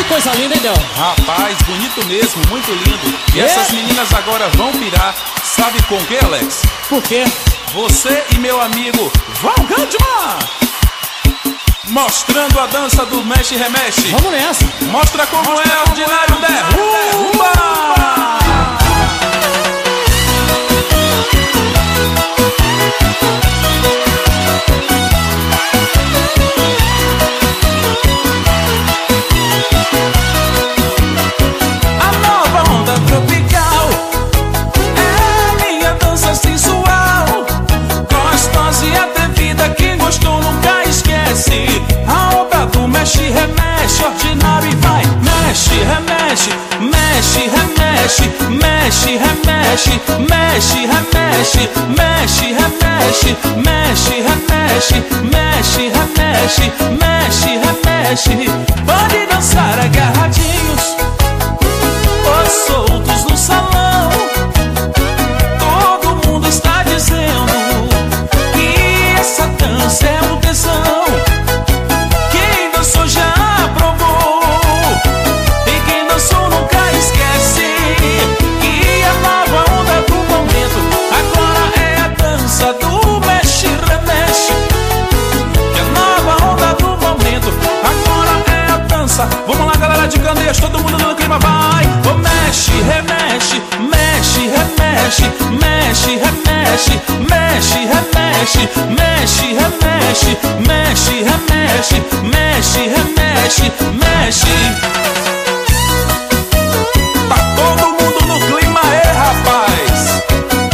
Que coisa linda, hein, Del? Rapaz, bonito mesmo, muito lindo. E essas meninas agora vão pirar. Sabe com o que, Alex? Por quê? Você e meu amigo Val Gandman, mostrando a dança do mexe e remexe. Vamos nessa. Mostra como é ordinário derruba. A obra do mexe, remexe, ordinário e vai. Mexe, remexe, mexe, remexe, mexe, remexe, mexe, remexe, mexe, remexe, mexe, remexe, mexe, remexe, mexe, remexe. Pode dançar agarradinhos ou soltos no salão. Todo mundo está dizendo que essa dança é um tesão. Vamos lá, galera de Candeias, todo mundo no clima, vai! Oh, mexe, remexe, mexe, remexe, mexe, remexe, mexe, remexe, mexe, remexe, mexe, remexe, mexe, remexe, mexe. Tá todo mundo no clima, rapaz!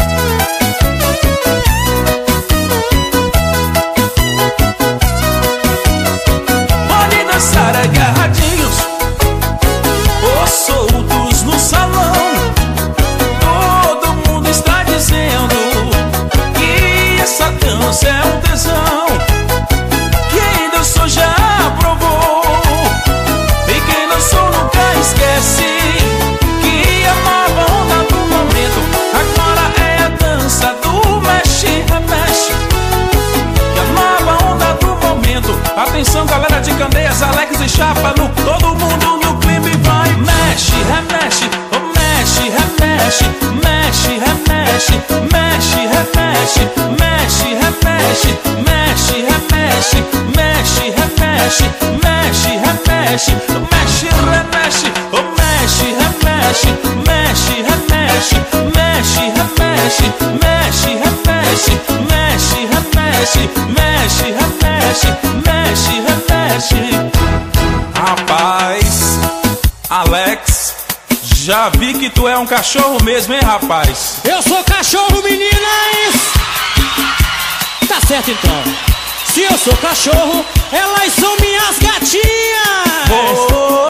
Pode dançar agarradinhos ou soltos no salão. Todo mundo está dizendo que essa dança é um tesão. Quem dançou já provou, e quem dançou nunca esquece que a nova onda do momento agora é a dança do mexe, remexe. Que a nova onda do momento. Atenção, galera de Candeias, Alex e Chapa, no todo mundo no clima e vai. Mexe, remexe, oh, mexe, remexe, mexe, remexe, mexe, remexe, mexe, remexe, mexe, remexe, mexe, remexe, mexe, remexe, mexe, remexe, oh, mexe, remexe, mexe, remexe, mexe, remexe, mexe, remexe, mexe, remexe, mexe, remexe, mexe, remexe. Rapaz, Alex, já vi que tu é um cachorro mesmo, hein, rapaz? Eu sou cachorro, meninas! Tá certo então. Se eu sou cachorro, elas são minhas gatinhas!